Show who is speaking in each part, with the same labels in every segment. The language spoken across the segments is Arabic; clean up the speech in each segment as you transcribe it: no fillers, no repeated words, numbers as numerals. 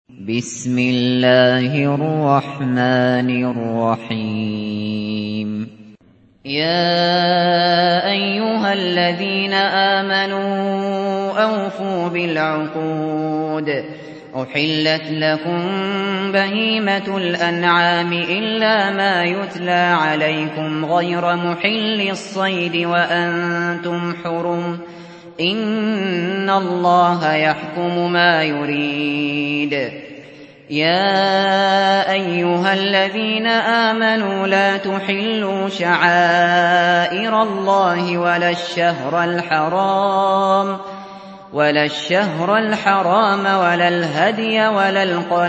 Speaker 1: بسم الله الرحمن الرحيم. يا أيها الذين آمنوا أوفوا بالعقود. أحلت لكم بهيمة الأنعام إلا ما يتلى عليكم غير محل الصيد وأنتم حرم. إن الله يحكم ما يريد. يا أيها الذين آمنوا لا تحلوا شعائر الله ولا الشهر الحرام ولا الهدي ولا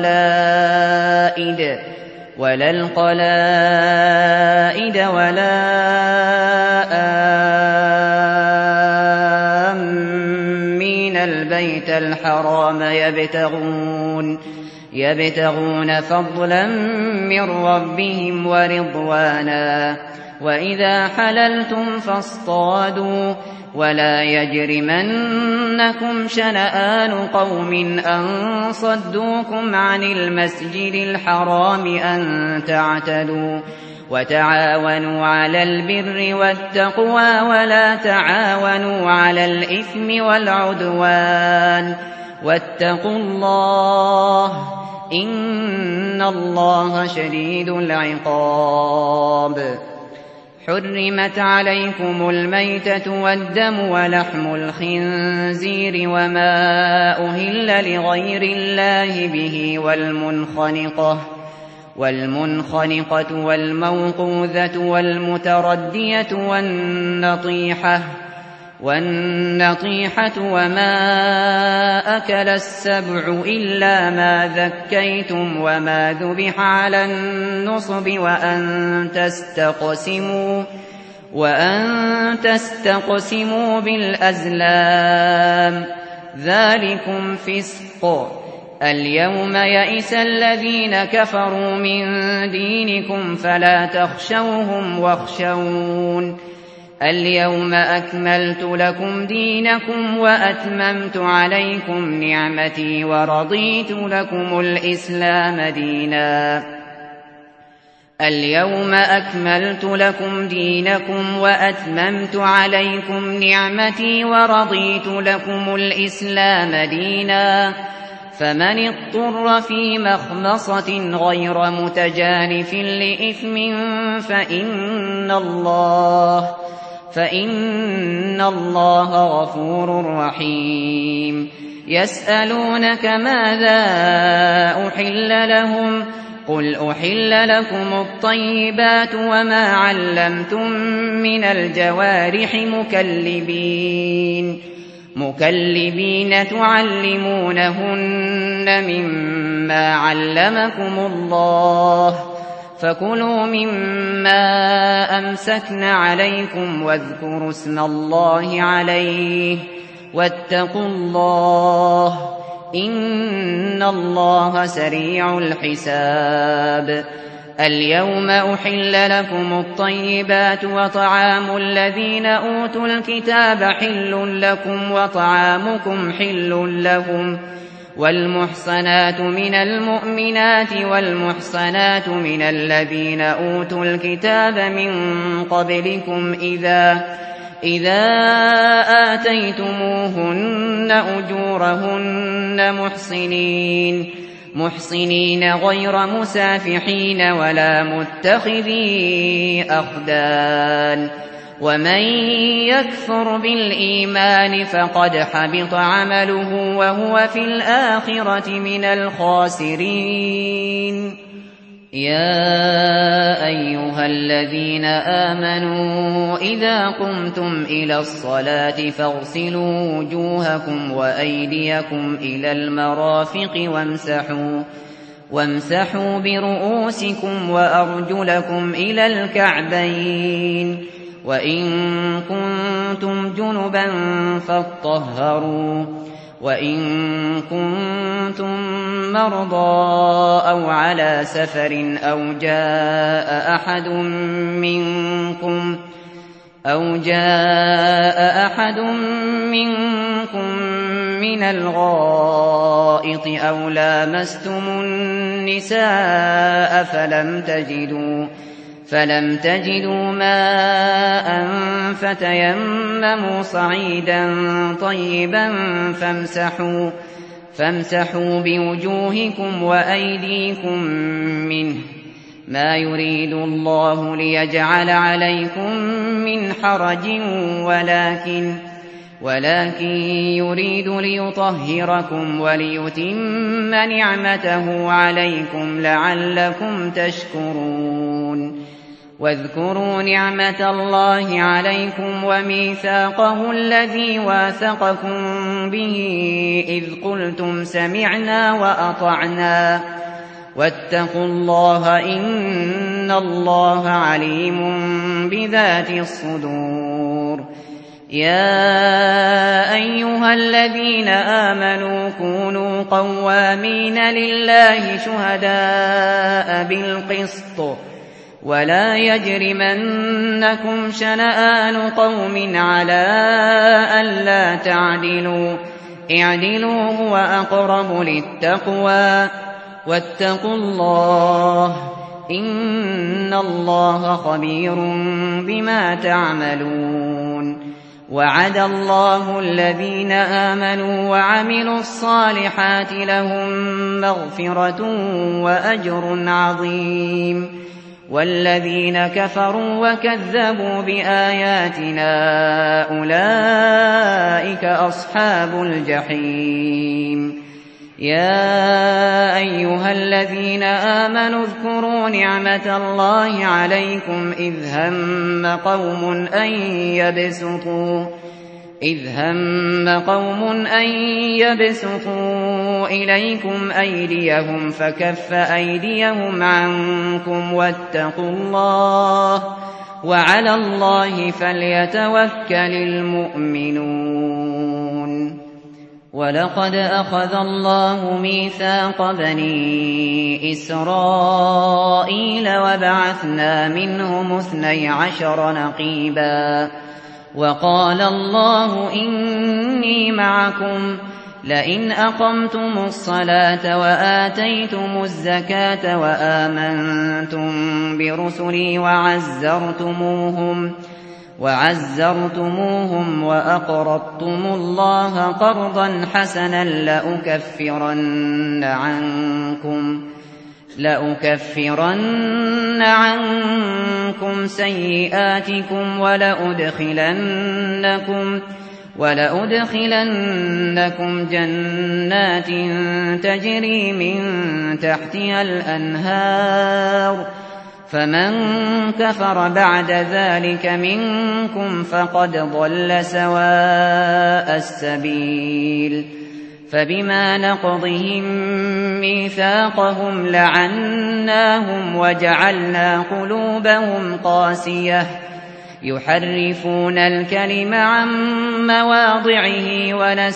Speaker 1: القلائد ولا آمين البيت الحرام يبتغون فضلا من ربهم ورضوانا. وإذا حللتم فاصطادوا ولا يجرمنكم شنآن قوم أن صدوكم عن المسجد الحرام أن تعتدوا. وتعاونوا على البر والتقوى ولا تعاونوا على الإثم والعدوان. واتقوا الله إن الله شديد العقاب. حرمت عليكم الميتة والدم ولحم الخنزير وما أهل لغير الله به والمنخنقة والموقوذة والمتردية والنطيحة وما أكل السبع إلا ما ذكيتم وما ذبح على النصب وأن تستقسموا بالأزلام ذلكم فسق. اليوم يئس الذين كفروا من دينكم فلا تخشوهم واخشون. اليوم أكملت لكم دينكم وأتممت عليكم نعمتي ورضيت لكم الإسلام دينا. اليوم أكملت لكم دينكم وأتممت عليكم نعمتي ورضيت لكم الإسلام دينا. فمن اضطر في مخمصة غير متجانف لإثم فإن الله غفور رحيم. يسألونك ماذا أحل لهم قل أحل لكم الطيبات وما علمتم من الجوارح مكلبين تعلمونهن مما علمكم الله. فكلوا مما أمسكن عليكم واذكروا اسم الله عليه واتقوا الله إن الله سريع الحساب. اليوم أحل لكم الطيبات وطعام الذين أوتوا الكتاب حل لكم وطعامكم حل لهم. والمحصنات من المؤمنات والمحصنات من الذين أوتوا الكتاب من قبلكم إذا آتيتموهن أجورهن محصنين غير مسافحين ولا متخذي أخدان. ومن يكفر بالإيمان فقد حبط عمله وهو في الآخرة من الخاسرين. يا أيها الذين آمنوا إذا قمتم إلى الصلاة فاغسلوا وجوهكم وأيديكم إلى المرافق وامسحوا برؤوسكم وأرجلكم إلى الكعبين. وإن كنتم جنبا فاطهروا. وإن كنتم مرضى أو على سفر أو جاء أحد أو جاء أحد منكم من الغائط أو لامستم النساء فلم تجدوا ماء فتيمموا صعيدا طيبا فامسحوا بوجوهكم وأيديكم منه، ما يريد الله ليجعل عليكم من حرج ولكن يريد ليطهركم وليتم نعمته عليكم لعلكم تشكرون. واذكروا نعمة الله عليكم وميثاقه الذي واثقكم به إذ قلتم سمعنا وأطعنا واتقوا الله إن الله عليم بذات الصدور. يا أيها الذين آمنوا كونوا قوامين لله شهداء بالقسط ولا يجرمنكم شنآن قوم على ألا تعدلوا، اعدلوا هو أقرب للتقوى واتقوا الله إن الله خبير بما تعملون. وعد الله الذين آمنوا وعملوا الصالحات لهم مغفرة وأجر عظيم، والذين كفروا وكذبوا بآياتنا أولئك أصحاب الجحيم. يا أيها الذين آمنوا اذكروا نعمة الله عليكم إذ هم قوم أن يبسطوا إليكم أيديهم فكف أيديهم عنكم واتقوا الله وعلى الله فليتوكل المؤمنون. ولقد أخذ الله ميثاق بني إسرائيل وبعثنا منهم 12 نقيبا وقال الله إني معكم لئن أقمتم الصلاة وآتيتم الزكاة وآمنتم برسلي وعزرتموهم وأقرضتم الله قرضا حسنا لأكفرن عنكم سيئاتكم ولأدخلنكم جنات تجري من تحتها الأنهار، فمن كفر بعد ذلك منكم فقد ضل سواء السبيل. فبما نقضهم ميثاقهم لعناهم وجعلنا قلوبهم قاسية يحرفون الكلم عن مواضعه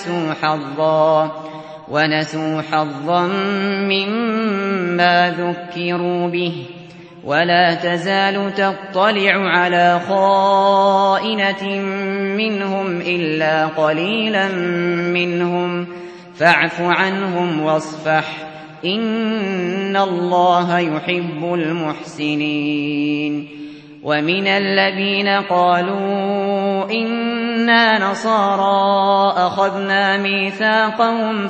Speaker 1: ونسوا حظا مما ذكروا به، ولا تزال تطلع على خائنة منهم إلا قليلا منهم، فاعف عنهم واصفح إن الله يحب المحسنين. ومن الذين قالوا إنا نصارى أخذنا ميثاقهم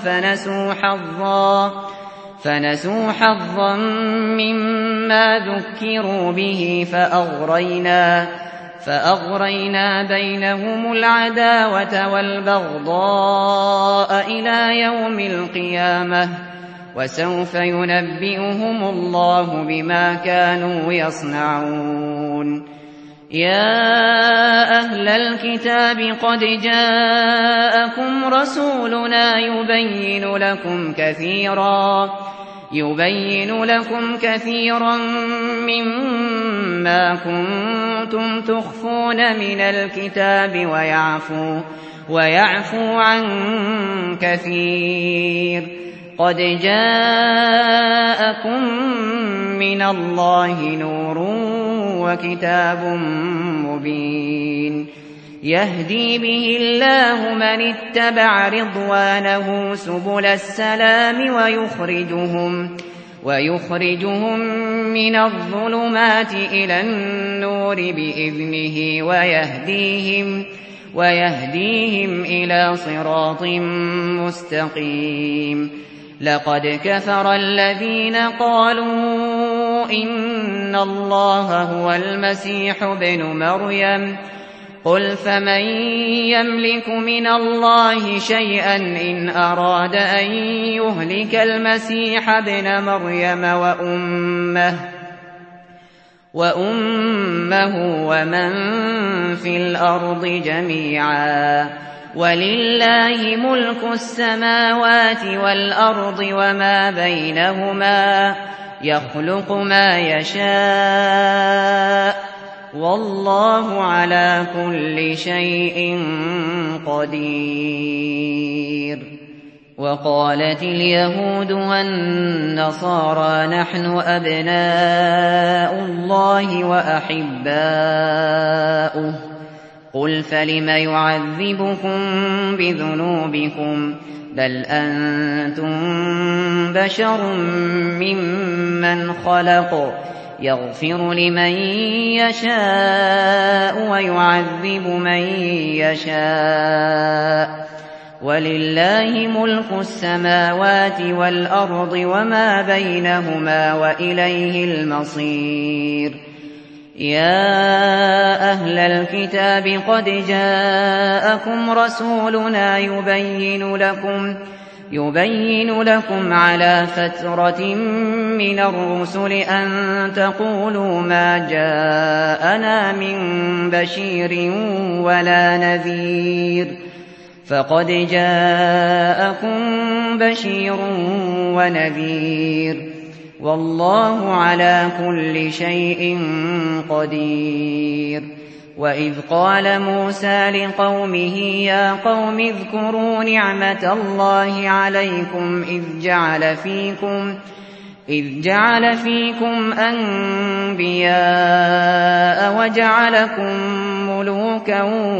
Speaker 1: فنسوا حظا مما ذكروا به فأغرينا بينهم العداوة والبغضاء إلى يوم القيامة، وسوف ينبئهم الله بما كانوا يصنعون. يا أهل الكتاب قد جاءكم رسولنا يبين لكم كثيرا مما كنتم تخفون من الكتاب ويعفو عن كثير. قد جاءكم من الله نور وكتاب مبين يهدي به الله من اتبع رضوانه سبل السلام ويخرجهم من الظلمات إلى النور بإذنه ويهديهم إلى صراط مستقيم لقد كفر الذين قالوا إن الله هو المسيح ابن مريم قل فمن يملك من الله شيئا إن أراد أن يهلك المسيح ابن مريم وأمه ومن في الأرض جميعا ولله ملك السماوات والأرض وما بينهما يخلق ما يشاء والله على كل شيء قدير وقالت اليهود والنصارى نحن أبناء الله وأحباؤه قل فلم يعذبكم بذنوبكم بل أنتم بشر ممن خلق يغفر لمن يشاء ويعذب من يشاء ولله ملك السماوات والأرض وما بينهما وإليه المصير يا أهل الكتاب قد جاءكم رسولنا يبين لكم على فترة من الرسل أن تقولوا ما جاءنا من بشير ولا نذير فقد جاءكم بشير ونذير والله على كل شيء قدير وإذ قال موسى لقومه يا قوم اذكروا نعمة الله عليكم إذ جعل فيكم أنبياء وجعلكم ملوكا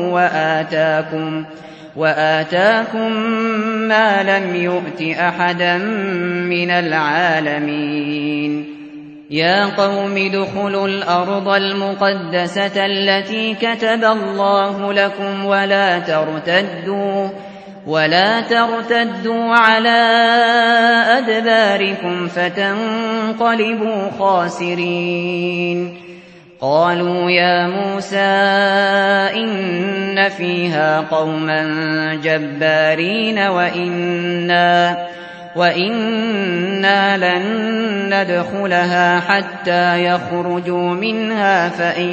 Speaker 1: وآتاكم ما لم يؤت أحدا من العالمين يا قوم ادخلوا الأرض المقدسة التي كتب الله لكم ولا ترتدوا على أدباركم فتنقلبوا خاسرين قالوا يا موسى إن فيها قوما جبارين وإنا لن ندخلها حتى يخرجوا منها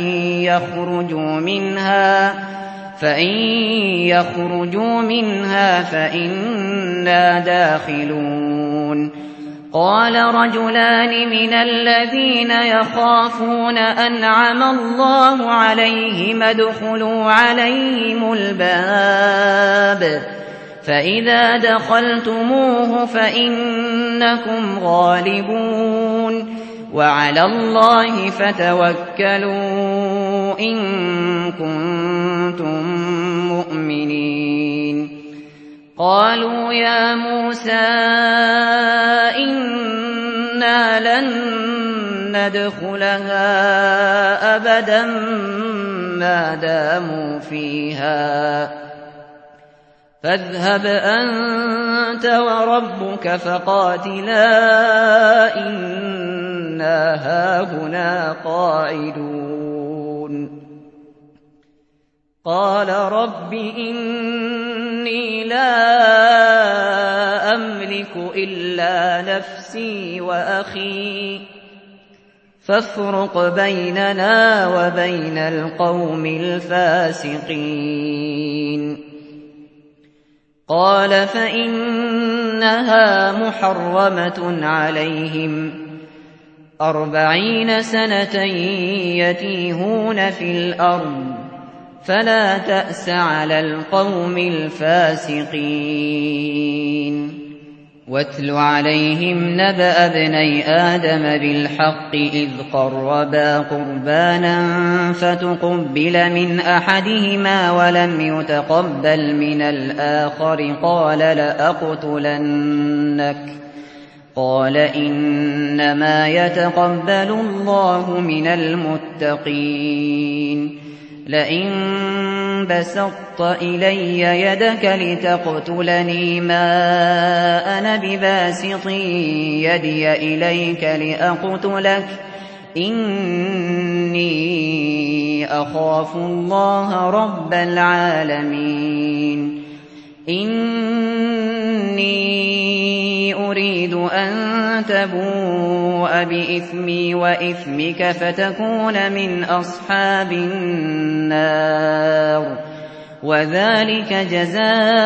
Speaker 1: فإن يخرجوا منها فإنا داخلون قال رجلان من الذين يخافون أنعم الله عليهم ادخلوا عليهم الباب فإذا دخلتموه فإنكم غالبون وعلى الله فتوكلوا إن كنتم مؤمنين قالوا يا موسى إنا لن ندخلها أبدا ما داموا فيها فاذهب أنت وربك فقاتلا إنا هاهنا قاعدون قال رب إني لا أملك إلا نفسي وأخي فافرق بيننا وبين القوم الفاسقين قال فإنها محرمة عليهم 40 سنة يتيهون في الأرض فلا تأس على القوم الفاسقين واتل عليهم نبأ ابني آدم بالحق إذ قربا قربانا فتقبل من أحدهما ولم يتقبل من الآخر قال لأقتلنك قال إنما يتقبل الله من المتقين لئن بسطت إلي يدك لتقتلني ما أنا بباسط يدي إليك لأقتلك إني أخاف الله رب العالمين إني أريد أن تبوء بإثمي وإثمك فتكون من أصحاب النار وذلك جزاء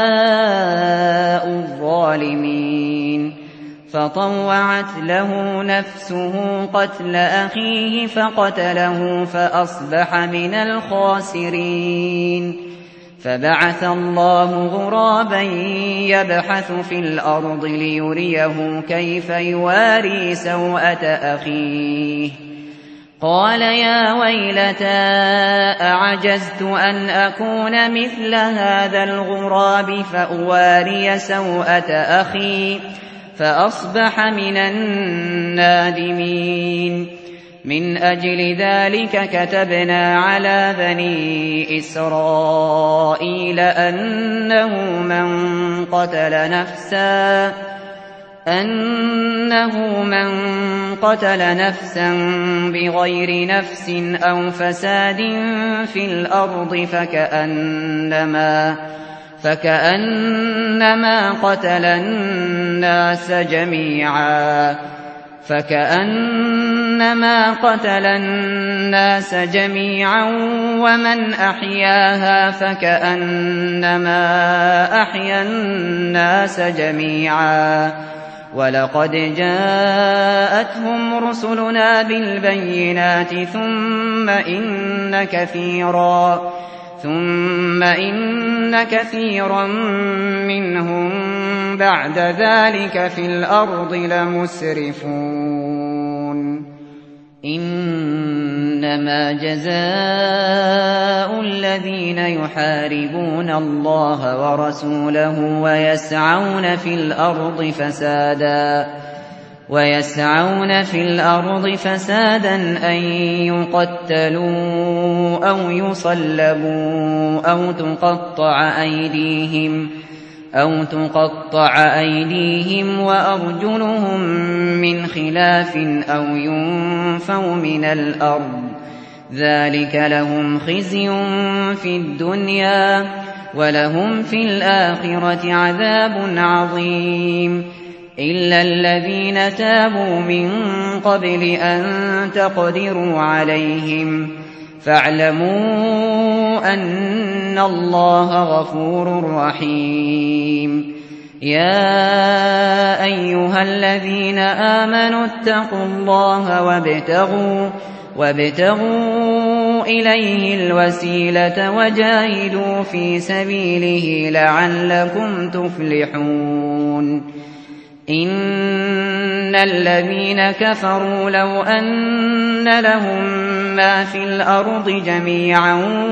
Speaker 1: الظالمين فطوعت له نفسه قتل أخيه فقتله فأصبح من الخاسرين فبعث الله غرابا يبحث في الأرض ليريه كيف يواري سوءة أخيه قال يا ويلتى أعجزت أن أكون مثل هذا الغراب فأواري سوءة أخي فأصبح من النادمين من أجل ذلك كتبنا على بني إسرائيل أنه من قتل نفسا بغير نفس أو فساد في الأرض فكأنما قتل الناس جميعا ومن أحياها فكأنما أحيا الناس جميعا ولقد جاءتهم رسلنا بالبينات ثم إن كثيرا منهم بعد ذلك في الأرض لمسرفون إنما جزاء الذين يحاربون الله ورسوله ويسعون في الأرض فسادا أن يقتلوا أو يصلبوا أو تقطع أيديهم وأرجلهم من خلاف أو ينفوا من الأرض ذلك لهم خزي في الدنيا ولهم في الآخرة عذاب عظيم إلا الذين تابوا من قبل أن تقدروا عليهم فاعلموا أن الله غفور رحيم يا أيها الذين آمنوا اتقوا الله وابتغوا إليه الوسيلة وجاهدوا في سبيله لعلكم تفلحون إن الذين كفروا لو أن لهم ما في الأرض جميعا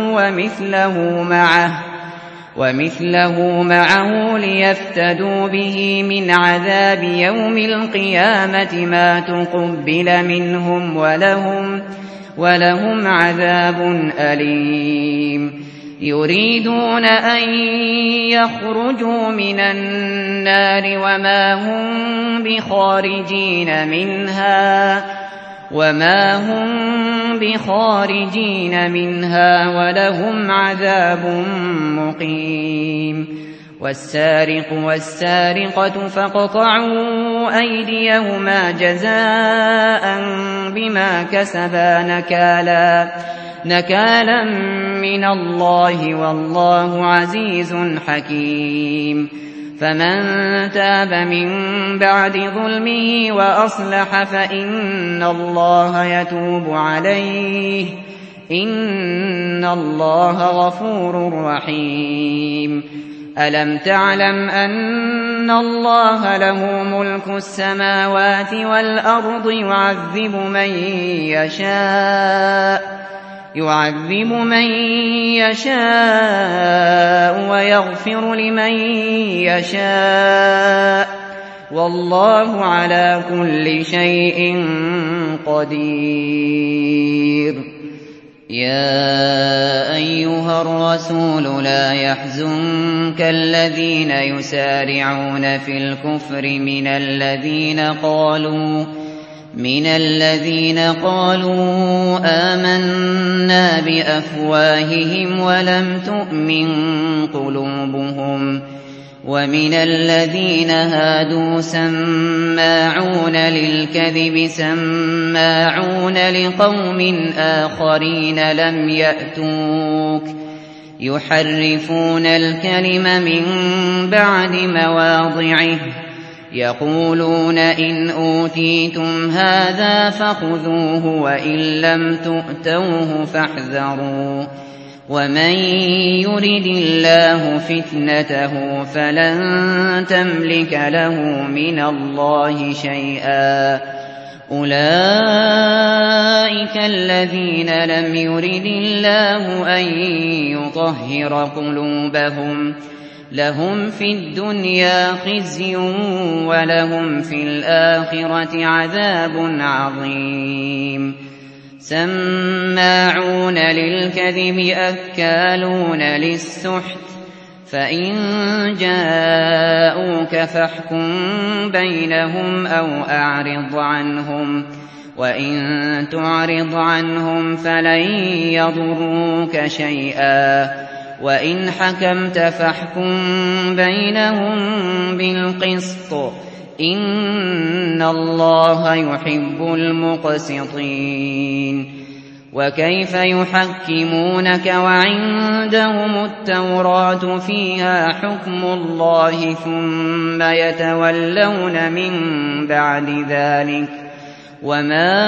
Speaker 1: ومثله معه ليفتدوا به من عذاب يوم القيامة ما تقبل منهم ولهم عذاب أليم يريدون أن يخرجوا من النار وما هم بخارجين منها ولهم عذاب مقيم والسارق والسارقة فاقطعوا أيديهما جزاء بما كسبا نكالا من الله والله عزيز حكيم فمن تاب من بعد ظلمه وأصلح فإن الله يتوب عليه إن الله غفور رحيم ألم تعلم أن الله له ملك السماوات والأرض يعذب من يشاء ويغفر لمن يشاء والله على كل شيء قدير. يا أيها الرسول لا يحزنك الذين يسارعون في الكفر من الذين قالوا آمنا بأفواههم ولم تؤمن قلوبهم ومن الذين هادوا سماعون للكذب سماعون لقوم آخرين لم يأتوك يحرفون الكلم من بعد مواضعه يقولون إن أوتيتم هذا فخذوه وإن لم تؤتوه فاحذروا ومن يرد الله فتنته فلن تملك له من الله شيئا. أولئك الذين لم يرد الله أن يطهر قلوبهم لهم في الدنيا خزي ولهم في الآخرة عذاب عظيم. سماعون للكذب أكالون للسحت فإن جاءوك فاحكم بينهم أو أعرض عنهم وإن تعرض عنهم فلن يضروك شيئا وإن حكمت فاحكم بينهم بالقسط إن الله يحب المقسطين. وكيف يحكمونك وعندهم التوراة فيها حكم الله ثم يتولون من بعد ذلك وما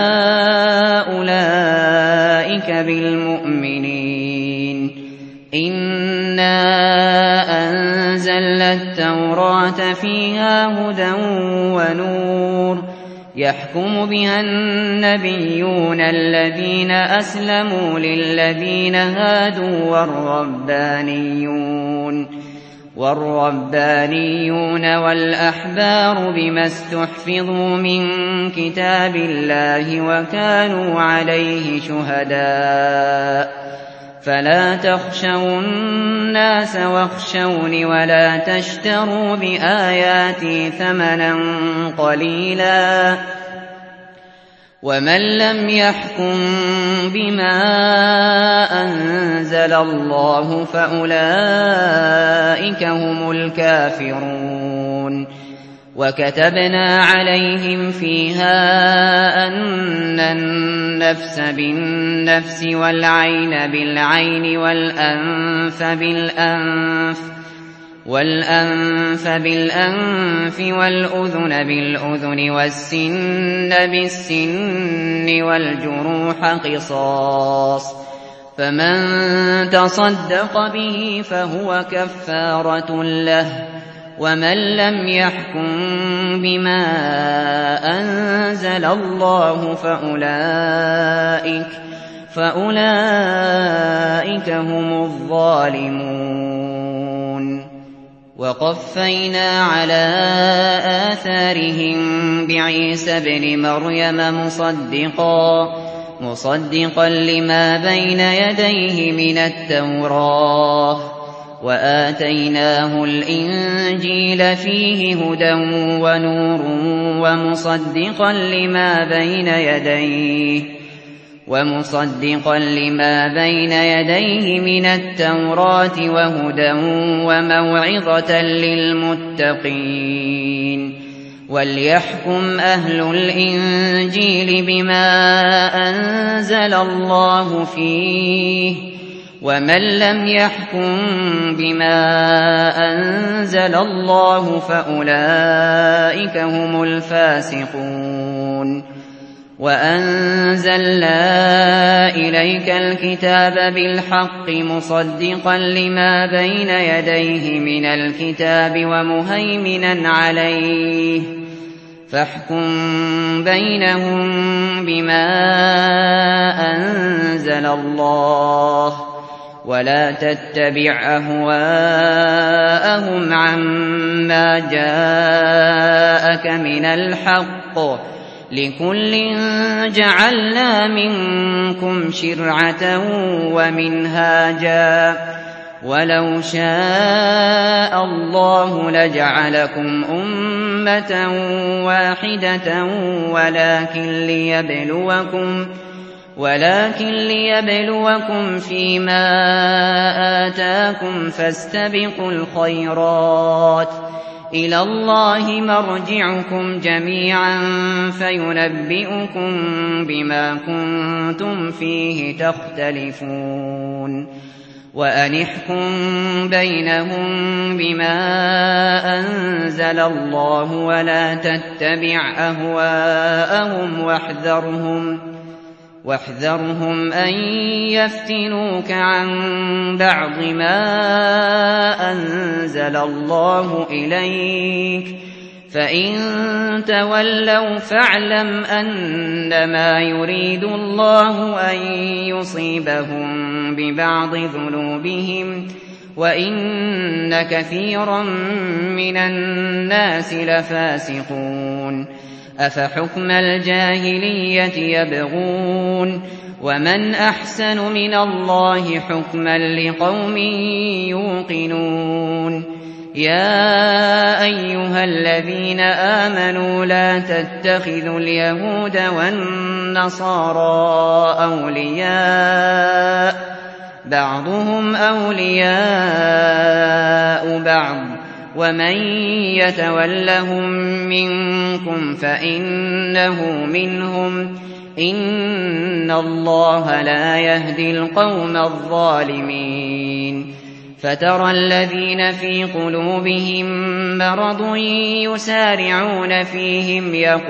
Speaker 1: أولئك بالمؤمنين. إنا أنزلنا التوراة فيها هدى ونور يحكم بها النبيون الذين أسلموا للذين هادوا والربانيون والأحبار بما استحفظوا من كتاب الله وكانوا عليه شهداء فلا تخشوا الناس واخشوني ولا تشتروا بآياتي ثمنا قليلا ومن لم يحكم بما أنزل الله فأولئك هم الكافرون. وكتبنا عليهم فيها أن النفس بالنفس والعين بالعين والأنف بالأنف والأذن بالأذن والسن بالسن والجروح قصاص فمن تصدق به فهو كفارة له ومن لم يحكم بما أنزل الله فأولئك هم الظالمون. وقفينا على آثارهم بعيسى ابن مريم مصدقا لما بين يديه من التوراة وآتيناه الإنجيل فيه هدى ونور ومصدقا لما بين يديه من التوراة وهدى وموعظة للمتقين. وليحكم أهل الإنجيل بما أنزل الله فيه ومن لم يحكم بما أنزل الله فأولئك هم الفاسقون. وأنزلنا إليك الكتاب بالحق مصدقا لما بين يديه من الكتاب ومهيمنا عليه فاحكم بينهم بما أنزل الله ولا تتبع أهواءهم عما جاءك من الحق لكل جعلنا منكم شرعة ومنهاجا ولو شاء الله لجعلكم أمة واحدة ولكن ليبلوكم فيما آتاكم فاستبقوا الخيرات إلى الله مرجعكم جميعا فينبئكم بما كنتم فيه تختلفون وأن احكم بينهم بما أنزل الله ولا تتبع أهواءهم واحذرهم أن يفتنوك عن بعض ما أنزل الله إليك فإن تولوا فاعلم أنما يريد الله أن يصيبهم ببعض ذنوبهم وإن كثيرا من الناس لفاسقون أفحكم الجاهلية يبغون ومن أحسن من الله حكما لقوم يوقنون يا أيها الذين آمنوا لا تتخذوا اليهود والنصارى أولياء بعضهم أولياء بعض ومن يتولهم منكم فإنه منهم إن الله لا يهدي القوم الظالمين فترى الذين في قلوبهم مرض يسارعون فيهم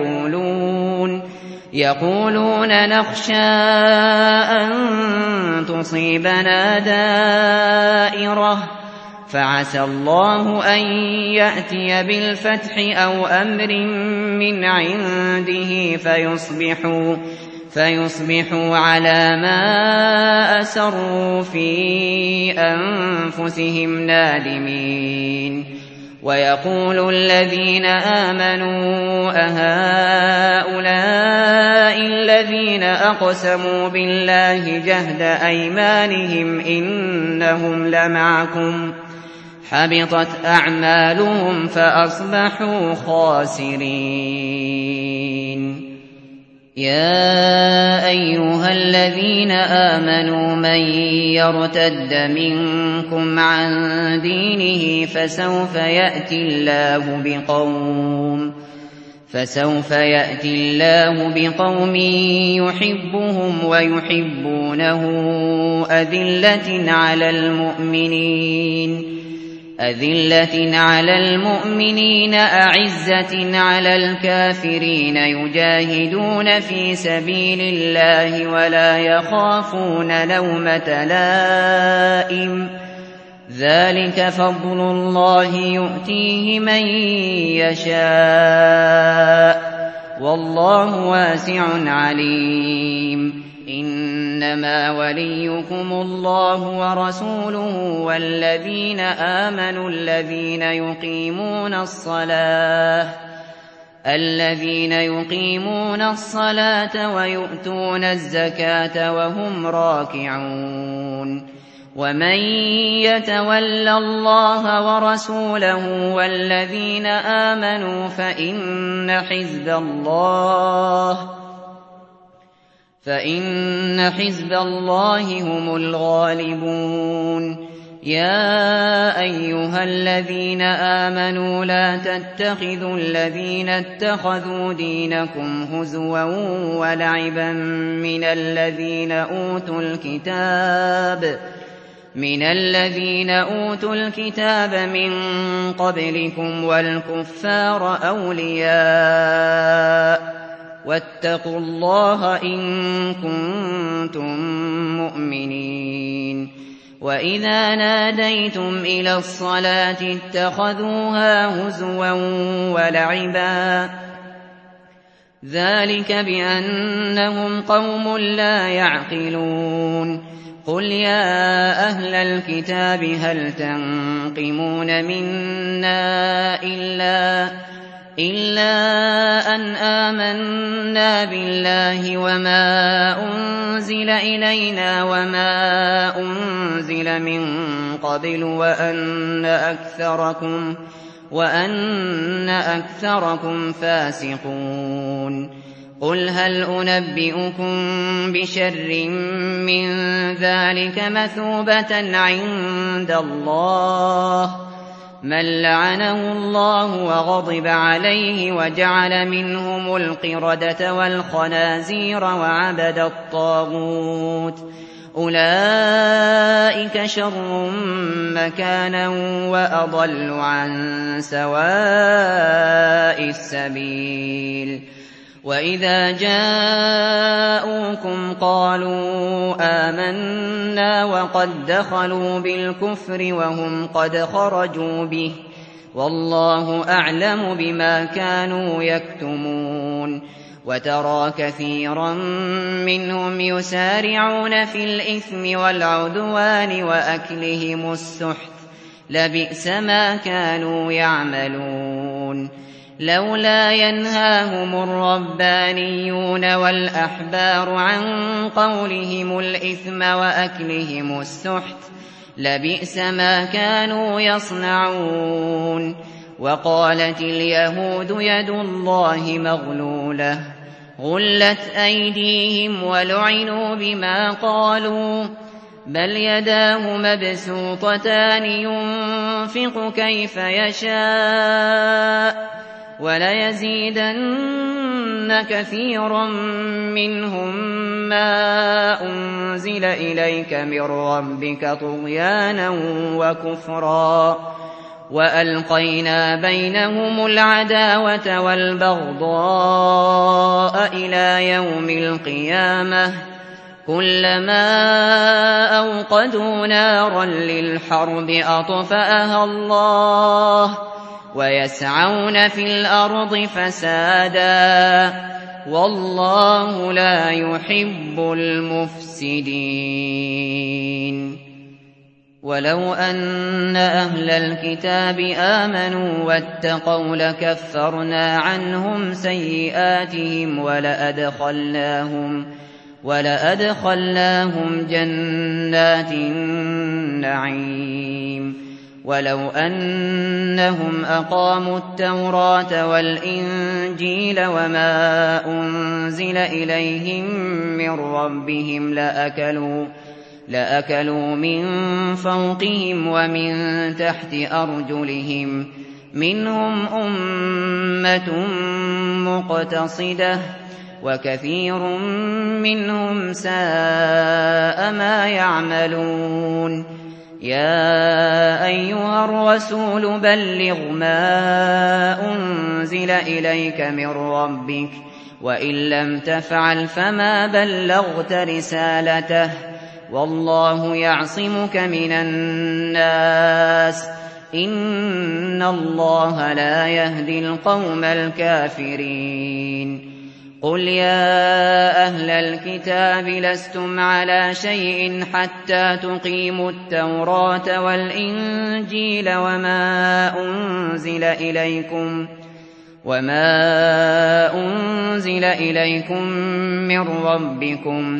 Speaker 1: يقولون نخشى أن تصيبنا دائرة فعسى الله أن يأتي بالفتح أو أمر من عنده فيصبحوا على ما أسروا في أنفسهم نادمين ويقول الذين آمنوا أهؤلاء الذين أقسموا بالله جهد أيمانهم إنهم لمعكم حبطت أعمالهم فأصبحوا خاسرين يا أيها الذين آمنوا من يرتد منكم عن دينه فسوف يأتي الله بقوم يحبهم ويحبونه أذلة على المؤمنين أعزة على الكافرين يجاهدون في سبيل الله ولا يخافون لومة لائم ذلك فضل الله يؤتيه من يشاء والله واسع عليم إنما وليكم الله ورسوله والذين آمنوا الذين يقيمون الصلاة ويؤتون الزكاة وهم راكعون ومن يتول الله ورسوله والذين آمنوا فإن حزب الله هم الغالبون يا أيها الذين آمنوا لا تتخذوا الذين اتخذوا دينكم هزوا ولعبا من الذين أوتوا الكتاب من قبلكم والكفار أولياء واتقوا الله إن كنتم مؤمنين. وإذا ناديتم إلى الصلاة اتخذوها هزوا ولعبا ذلك بأنهم قوم لا يعقلون. قل يا أهل الكتاب هل تنقمون منا إلا أن آمنا بالله وما أنزل إلينا وما أنزل من قبل وأن أكثركم فاسقون. قل هل أنبئكم بشر من ذلك مثوبة عند الله من لعنه الله وغضب عليه وجعل منهم القردة والخنازير وعبد الطاغوت أولئك شر مكانا وأضل عن سواء السبيل. وإذا جاءوكم قالوا آمنا وقد دخلوا بالكفر وهم قد خرجوا به والله أعلم بما كانوا يكتمون. وترى كثيرا منهم يسارعون في الإثم والعدوان وأكلهم السحت لبئس ما كانوا يعملون. لولا ينهاهم الربانيون والأحبار عن قولهم الإثم وأكلهم السحت لبئس ما كانوا يصنعون. وقالت اليهود يد الله مغلولة غلت أيديهم ولعنوا بما قالوا بل يداه مبسوطتان ينفق كيف يشاء وليزيدن كثيرا منهم ما أنزل إليك من ربك طغيانا وكفرا وألقينا بينهم العداوة والبغضاء إلى يوم القيامة كلما أوقدوا نارا للحرب أطفأها الله ويسعون في الأرض فسادا والله لا يحب المفسدين. ولو أن أهل الكتاب آمنوا واتقوا لكفرنا عنهم سيئاتهم ولأدخلناهم جنات النعيم. ولو أنهم أقاموا التوراة والإنجيل وما أنزل إليهم من ربهم لأكلوا من فوقهم ومن تحت أرجلهم منهم أمة مقتصدة وكثير منهم ساء ما يعملون. يا أيها الرسول بلغ ما أنزل إليك من ربك وإن لم تفعل فما بلغت رسالته والله يعصمك من الناس إن الله لا يهدي القوم الكافرين. قل يا أهل الكتاب لستم على شيء حتى تقيموا التوراة والإنجيل وما أنزل إليكم من ربكم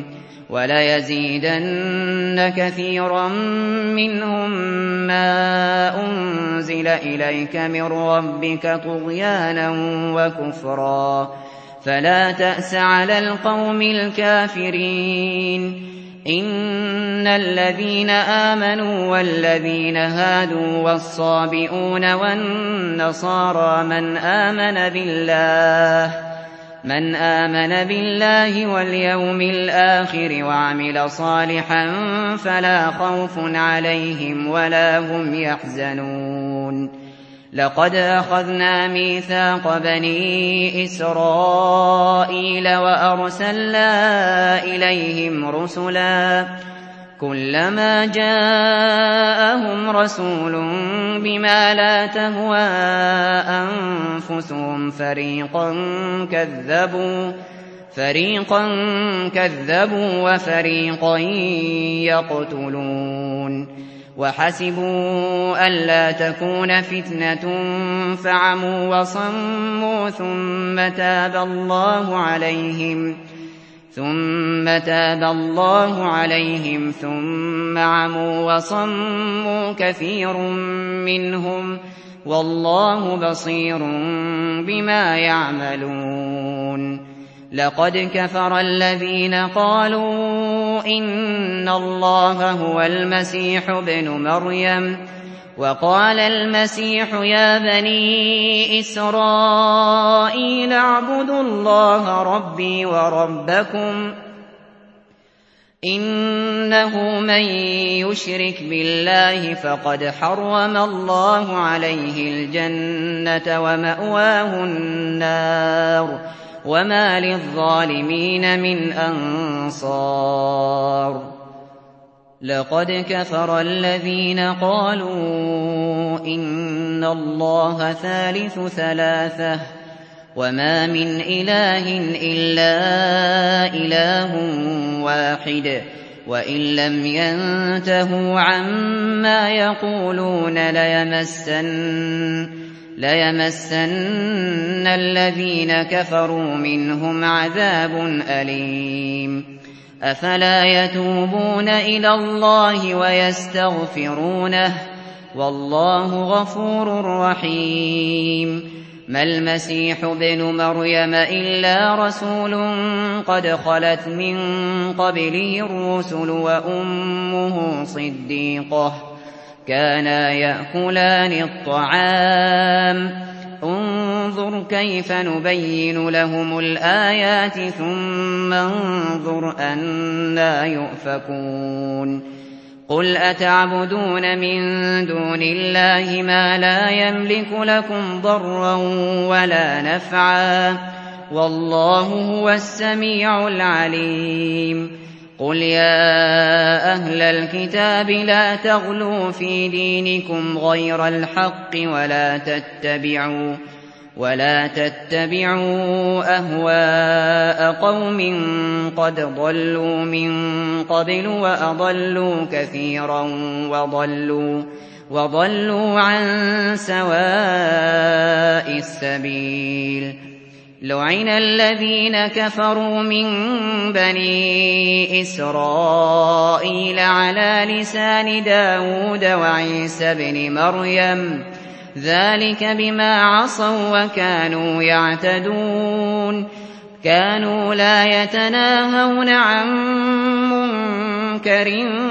Speaker 1: وليزيدن كثيرا منهم ما أنزل إليك من ربك طغيانا وكفرا فلا تأس على القوم الكافرين. إن الذين آمنوا والذين هادوا والصابئون والنصارى من آمن بالله واليوم الآخر وعمل صالحا فلا خوف عليهم ولا هم يحزنون. لقد أخذنا ميثاق بني إسرائيل وأرسلنا إليهم رسلا كلما جاءهم رسول بما لا تهوى أنفسهم فريقا كذبوا وفريقا يقتلون وحسبوا ألا تكون فتنة فعموا وصموا ثم تاب الله عليهم ثم عموا وصموا كثير منهم والله بصير بما يعملون لقد كفر الذين قالوا إن الله هو المسيح ابن مريم وقال المسيح يا بني إسرائيل اعبدوا الله ربي وربكم إنه من يشرك بالله فقد حرم الله عليه الجنة ومأواه النار وما للظالمين من أنصار لقد كفر الذين قالوا إن الله ثالث ثلاثة وما من إله إلا إله واحد وإن لم ينتهوا عما يقولون ليمسن الذين كفروا منهم عذاب أليم أفلا يتوبون إلى الله ويستغفرونه والله غفور رحيم ما المسيح ابن مريم إلا رسول قد خلت من قبله الرسل وأمه صديقة كانا يأكلان الطعام انظر كيف نبين لهم الآيات ثم انظر أنى يؤفكون قل أتعبدون من دون الله ما لا يملك لكم ضرا ولا نفعا والله هو السميع العليم قل يا أهل الكتاب لا تغلوا في دينكم غير الحق ولا تتبعوا أهواء قوم قد ضلوا من قبل وأضلوا كثيرا وضلوا عن سواء السبيل لعن الذين كفروا من بني إسرائيل على لسان داود وعيسى بن مريم ذلك بما عصوا وكانوا يعتدون كانوا لا يتناهون عن منكر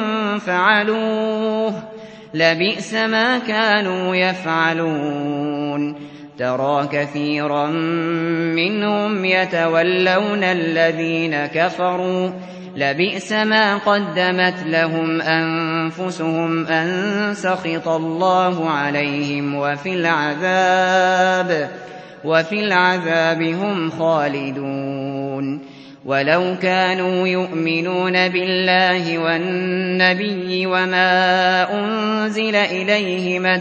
Speaker 1: فعلوه لبئس ما كانوا يفعلون ترى كثيرا منهم يتولون الذين كفروا لبئس ما قدمت لهم أنفسهم أن سخط الله عليهم وفي العذاب هم خالدون ولو كانوا يؤمنون بالله والنبي وما أنزل إليه ما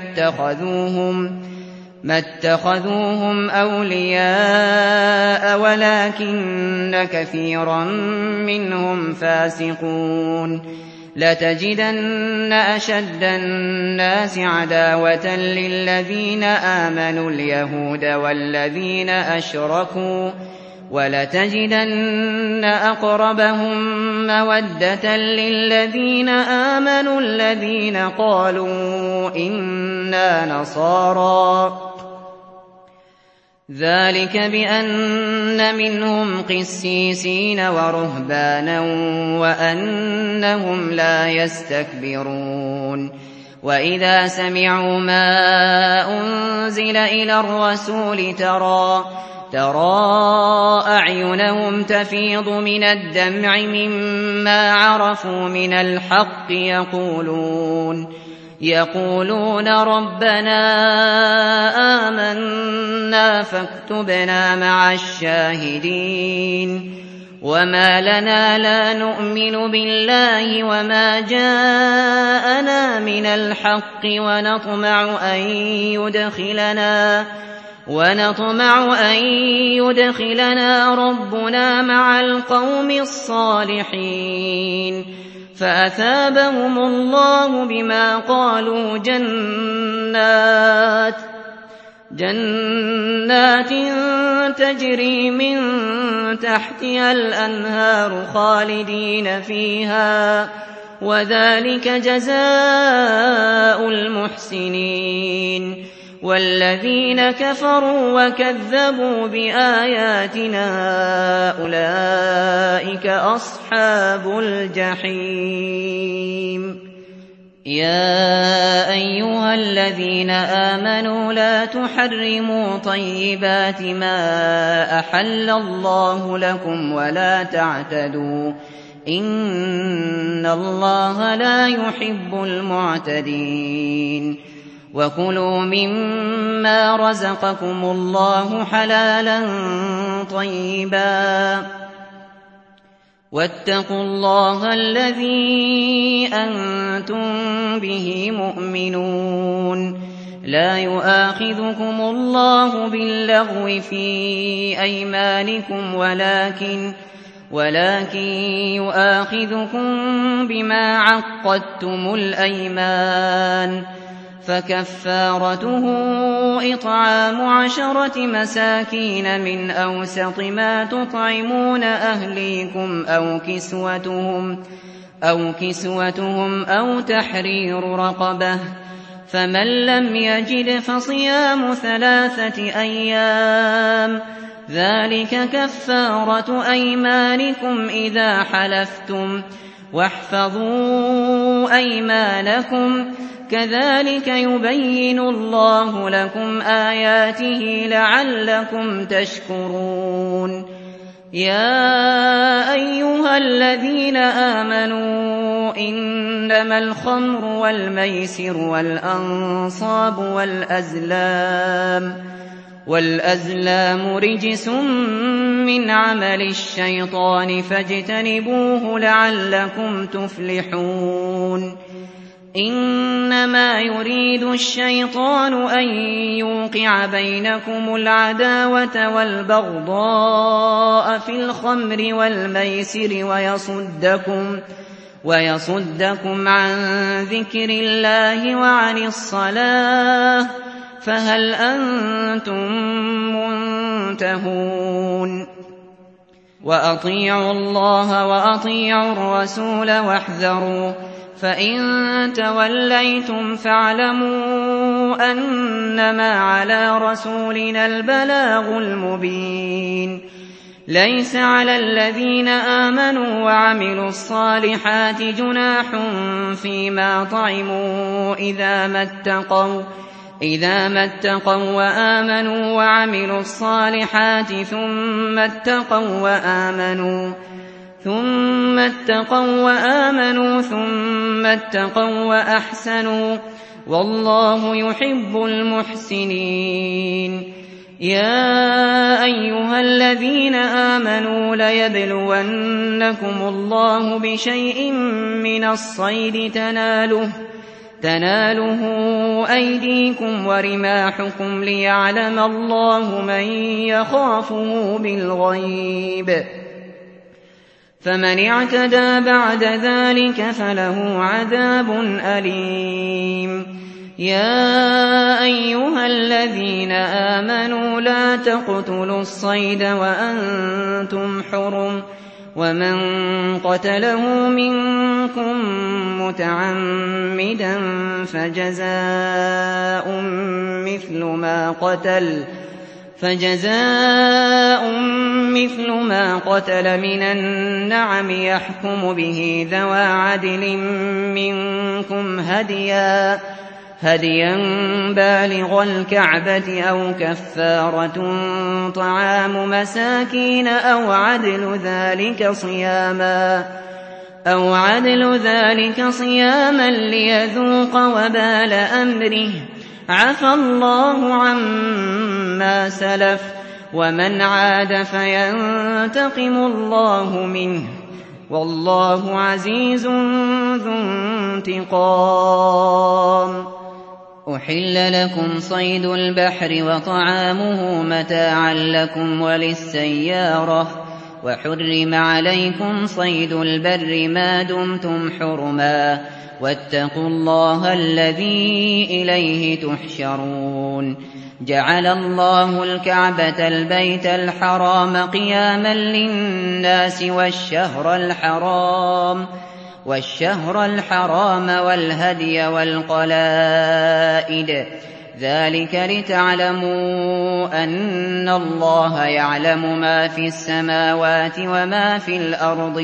Speaker 1: اتخذوهم أولياء ولكن كثيرا منهم فاسقون لتجدن أشد الناس عداوة للذين آمنوا اليهود والذين أشركوا ولتجدن أقربهم مودة للذين آمنوا الذين قالوا إنا نصارى ذلك بأن منهم قسيسين ورهبانا وأنهم لا يستكبرون وإذا سمعوا ما أنزل إلى الرسول ترى أعينهم تفيض من الدمع مما عرفوا من الحق يقولون ربنا آمنا فاكتبنا مع الشاهدين وما لنا لا نؤمن بالله وما جاءنا من الحق ونطمع أن يدخلنا ربنا مع القوم الصالحين فأثابهم الله بما قالوا جنات تجري من تحتها الأنهار خالدين فيها وذلك جزاء المحسنين والذين كفروا وكذبوا بآياتنا أولئك أصحاب الجحيم يا أيها الذين آمنوا لا تحرموا طيبات ما أحل الله لكم ولا تعتدوا إن الله لا يحب المعتدين وكلوا مما رزقكم الله حلالا طيبا واتقوا الله الذي أنتم به مؤمنون لا يؤاخذكم الله باللغو في أيمانكم ولكن يؤاخذكم بما عقدتم الأيمان فكفارته إطعام 10 مساكين من أوسط ما تطعمون أهليكم أو كسوتهم أو تحرير رقبة فمن لم يجد فصيام 3 أيام ذلك كفارة أيمانكم إذا حلفتم واحفظوا أيمانكم كذلك يبين الله لكم آياته لعلكم تشكرون يا أيها الذين آمنوا إنما الخمر والميسر والأنصاب والأزلام رجس من عمل الشيطان فاجتنبوه لعلكم تفلحون إنما يريد الشيطان أن يوقع بينكم العداوة والبغضاء في الخمر والميسر ويصدكم عن ذكر الله وعن الصلاة فهل أنتم منتهون وأطيعوا الله وأطيعوا الرسول واحذروا فإن توليتم فاعلموا أنما على رسولنا البلاغ المبين ليس على الذين آمنوا وعملوا الصالحات جناح فيما طعموا إذا ما اتقوا وآمنوا وعملوا الصالحات ثم اتقوا وآمنوا ثم اتقوا وأحسنوا والله يحب المحسنين يا أيها الذين آمنوا ليبلونكم الله بشيء من الصيد تناله أيديكم ورماحكم ليعلم الله من يخافه بالغيب فمن اعتدى بعد ذلك فله عذاب أليم يا أيها الذين آمنوا لا تقتلوا الصيد وأنتم حرم ومن قتله منكم متعمدا فجزاء مثل ما قتل من النعم يحكم به ذوى عدل منكم هديا بالغ الكعبة أو كفارة طعام مساكين أو عدل ذلك أو عدل ذلك صياما ليذوق وبال أمره عفى الله عما سلف ومن عاد فينتقم الله منه والله عزيز ذو انتقام. أحل لكم صيد البحر وطعامه متاعا لكم وللسيارة وحرم عليكم صيد البر ما دمتم حرما واتقوا الله الذي إليه تحشرون. جعل الله الكعبة البيت الحرام قياما للناس والشهر الحرام والهدي والقلائد ذلك لتعلموا أن الله يعلم ما في السماوات وما في الأرض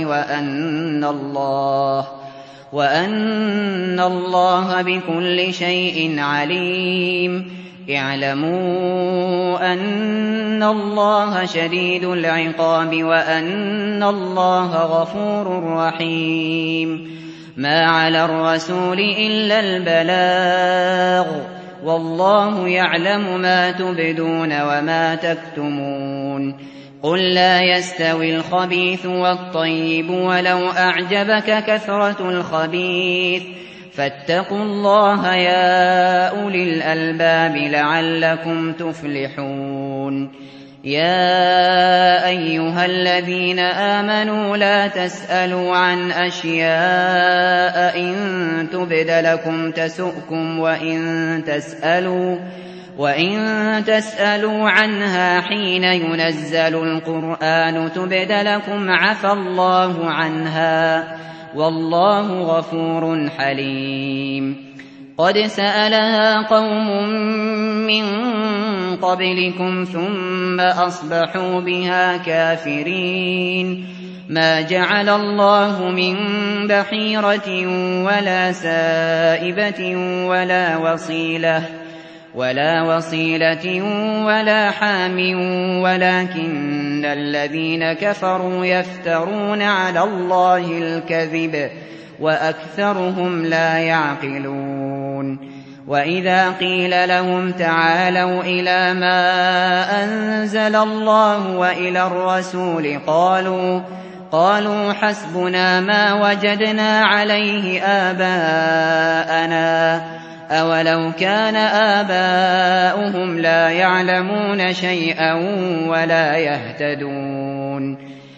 Speaker 1: وأن الله بكل شيء عليم. اعلموا أن الله شديد العقاب وأن الله غفور رحيم. ما على الرسول إلا البلاغ والله يعلم ما تبدون وما تكتمون. قل لا يستوي الخبيث والطيب ولو أعجبك كثرة الخبيث فاتقوا الله يا أولي الألباب لعلكم تفلحون. يا أيها الذين آمنوا لا تسألوا عن أشياء إن تبد لكم تسؤكم وإن تسألوا عنها حين ينزل القرآن تبد لكم عفى الله عنها والله غفور حليم. قد سألها قوم من قبلكم ثم أصبحوا بها كافرين. ما جعل الله من بحيرة ولا سائبة ولا وصيلة ولا حام ولكن الذين كفروا يفترون على الله الكذب وأكثرهم لا يعقلون. وإذا قيل لهم تعالوا إلى ما أنزل الله وإلى الرسول قالوا حسبنا ما وجدنا عليه آباءنا أولو كان آباؤهم لا يعلمون شيئا ولا يهتدون.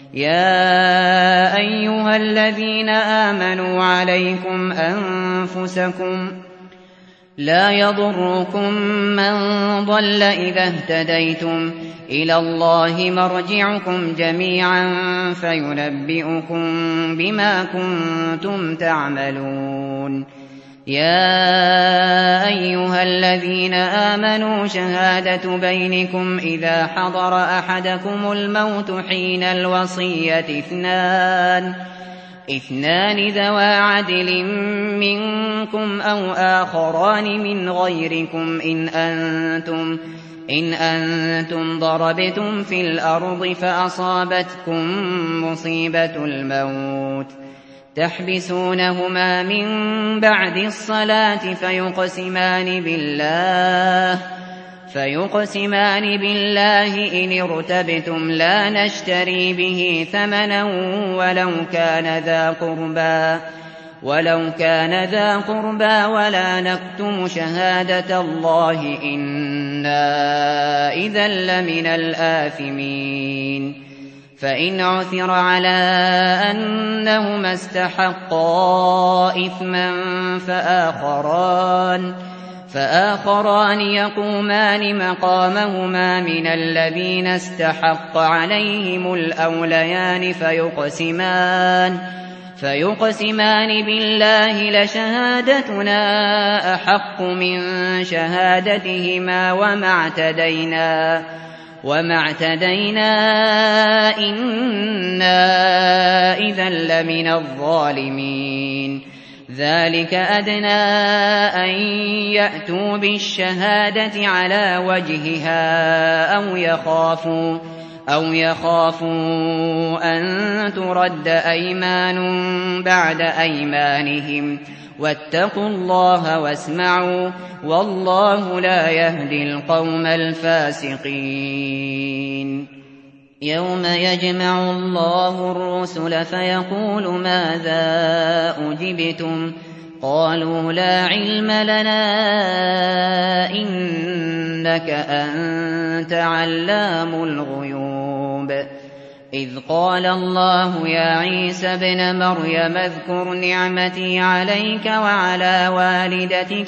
Speaker 1: يا أيها الذين آمنوا عليكم أنفسكم لا يضركم من ضل إذا اهتديتم إلى الله مرجعكم جميعا فينبئكم بما كنتم تعملون. يا أيها الذين آمنوا شهادة بينكم إذا حضر أحدكم الموت حين الوصية اثنان ذوى عدل منكم أو آخران من غيركم إن أنتم ضربتم في الأرض فأصابتكم مصيبة الموت تحبسونهما من بعد الصلاة فيقسمان بالله إن ارتبتم لا نشتري به ثمنا ولو كان ذا قربى ولا نكتم شهادة الله إنا إذا لمن الآثمين. فإن عثر على أنهما استحقا إثما فآخران يقومان مقامهما من الذين استحق عليهم الأوليان فيقسمان بالله لشهادتنا أحق من شهادتهما وما اعتدينا إنا إذا لمن الظالمين. ذلك أدنى أن يأتوا بالشهادة على وجهها أو يخافوا أن ترد أيمان بعد أيمانهم واتقوا الله واسمعوا والله لا يهدي القوم الفاسقين. يوم يجمع الله الرسل فيقول ماذا أجبتم قالوا لا علم لنا إنك أنت علام الغيوب. إذ قال الله يا عيسى ابن مريم اذكر نعمتي عليك وعلى والدتك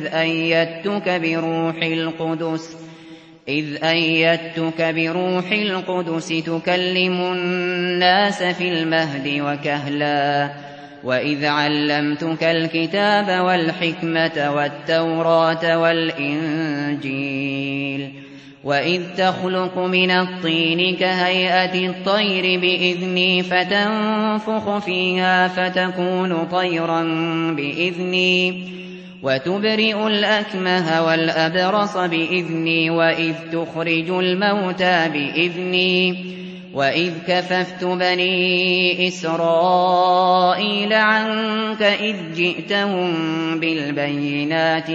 Speaker 1: إذ أيدتك بروح القدس تكلم الناس في المهد وكهلا وإذ علمتك الكتاب والحكمة والتوراة والإنجيل وإذ تخلق من الطين كهيئة الطير بإذني فتنفخ فيها فتكون طيرا بإذني وتبرئ الأكمه والأبرص بإذني وإذ تخرج الموتى بإذني وإذ كففت بني إسرائيل عنك إذ جئتهم بالبينات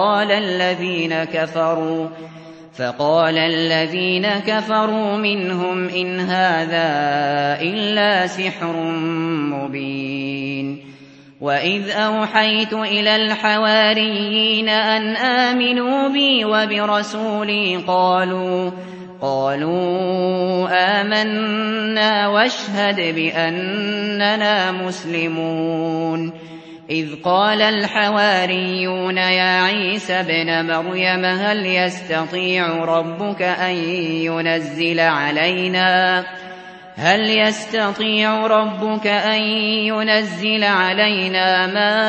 Speaker 1: فقال الذين كفروا منهم إن هذا إلا سحر مبين. وإذ أوحيت إلى الحواريين أن آمنوا بي وبرسولي قالوا آمنا واشهد بأننا مسلمون. إذ قال الحواريون يا عيسى ابن مريم هل يستطيع ربك أن ينزل علينا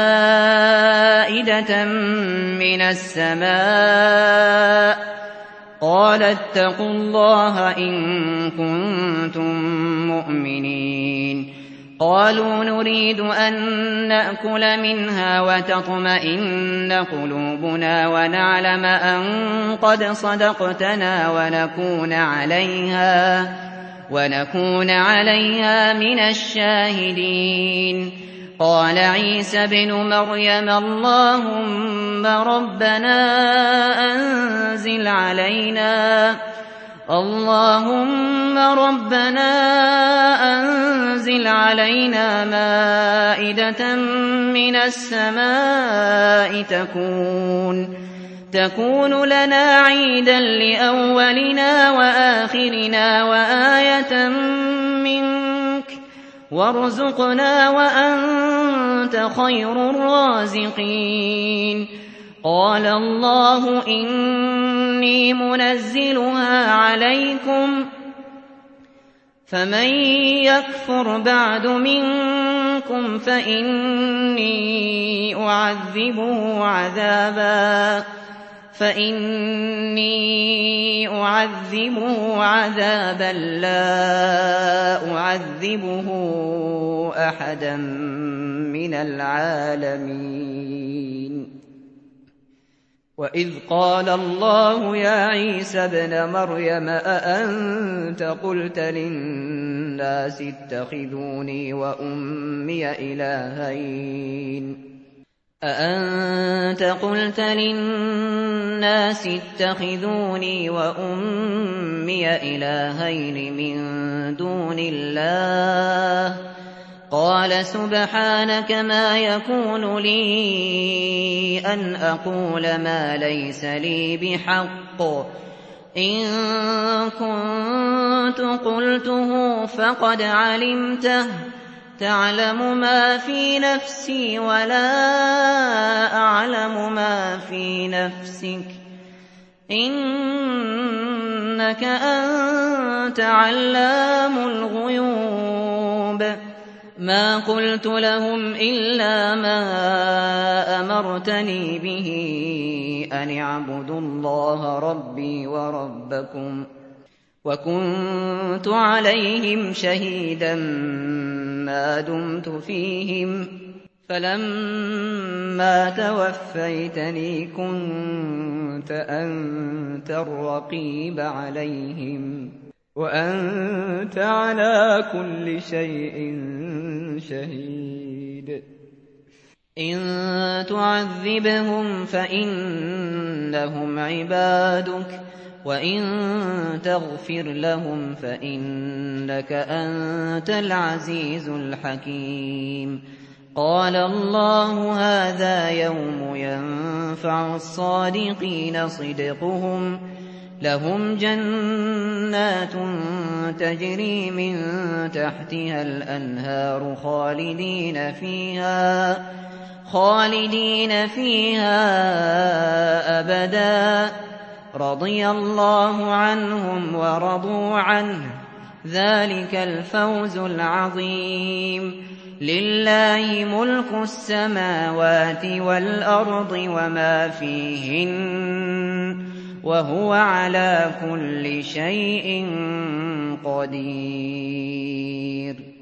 Speaker 1: مائدة من السماء قال اتقوا الله إن كنتم مؤمنين. قالوا نريد أن نأكل منها وتطمئن قلوبنا ونعلم أن قد صدقتنا ونكون عليها من الشاهدين. قال عيسى ابن مريم اللهم ربنا أنزل علينا مائدة من السماء تكون لنا عيدا لأولنا وآخرنا وآية منك وارزقنا وأنت خير الرازقين. قال الله إني منزلها عليكم فمن يكفر بعد منكم فإني أعذبه عذابا لا أعذبه أحدا من العالمين. وإذ قال الله يا عيسى ابن مريم أأنت قلت للناس اتخذوني وأمي إلهين من دون الله قال سبحانك ما يكون لي أن أقول ما ليس لي بحق إن كنت قلته فقد علمته تعلم ما في نفسي ولا أعلم ما في نفسك إنك أنت علام الغيوب. ما قلت لهم إلا ما أمرتني به أن اعبدوا الله ربي وربكم وكنت عليهم شهيدا ما دمت فيهم فلما توفيتني كنت أنت الرقيب عليهم
Speaker 2: وأنت على كل شيء شهيد
Speaker 1: إن تعذبهم فإنهم عبادك وإن تغفر لهم فإنك أنت العزيز الحكيم قال الله هذا يوم ينفع الصادقين صدقهم لهم جنات تجري من تحتها الأنهار خالدين فيها أبدا رضي الله عنهم ورضوا عنه ذلك الفوز العظيم لله ملك السماوات والأرض وما فيهن وهو على كل شيء قدير